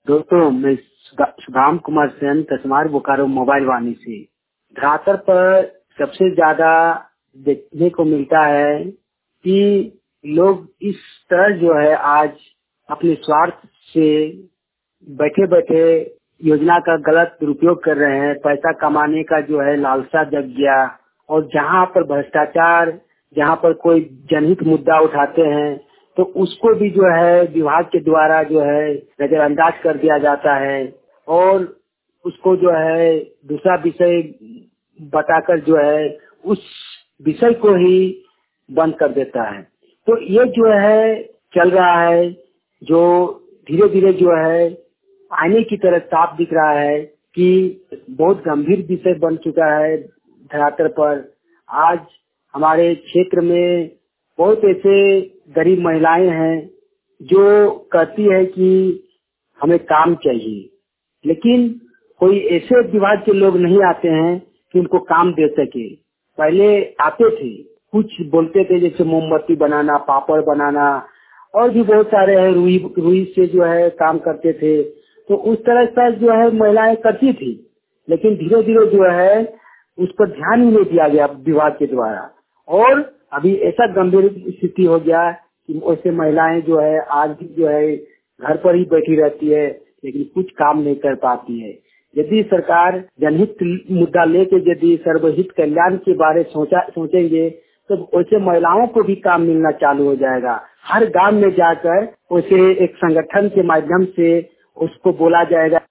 दोस्तों, मैं सुदाम कुमार सेन तस्मार बोकारो मोबाइल वाणी से। धरातल पर सबसे ज्यादा देखने को मिलता है कि लोग इस तरह जो है आज अपने स्वार्थ से बैठे बैठे योजना का गलत दुरुपयोग कर रहे हैं। पैसा कमाने का जो है लालसा जग गया और जहाँ पर भ्रष्टाचार, जहाँ पर कोई जनहित मुद्दा उठाते हैं तो उसको भी जो है विभाग के द्वारा जो है नजरअंदाज कर दिया जाता है और उसको जो है दूसरा विषय बताकर जो है उस विषय को ही बंद कर देता है। तो ये जो है चल रहा है, जो धीरे धीरे जो है आने की तरह साफ दिख रहा है कि बहुत गंभीर विषय बन चुका है धरातल पर। आज हमारे क्षेत्र में बहुत ऐसे गरीब महिलाएं हैं जो कहती है कि हमें काम चाहिए, लेकिन कोई ऐसे विभाग के लोग नहीं आते हैं कि उनको काम दे सके। पहले आते थे, कुछ बोलते थे जैसे मोमबत्ती बनाना, पापड़ बनाना और भी बहुत सारे हैं, रुई से जो है काम करते थे। तो उस तरह से जो है महिलाएं करती थी, लेकिन धीरे धीरे जो है उस पर ध्यान ही नहीं दिया गया विभाग के द्वारा और अभी ऐसा गंभीर स्थिति हो गया कि वैसे महिलाएं जो है आज भी जो है घर पर ही बैठी रहती है, लेकिन कुछ काम नहीं कर पाती है। यदि सरकार जनहित मुद्दा लेके यदि सर्वहित कल्याण के बारे सोचेंगे तो वैसे महिलाओं को भी काम मिलना चालू हो जाएगा। हर गांव में जाकर वैसे एक संगठन के माध्यम से उसको बोला जाएगा।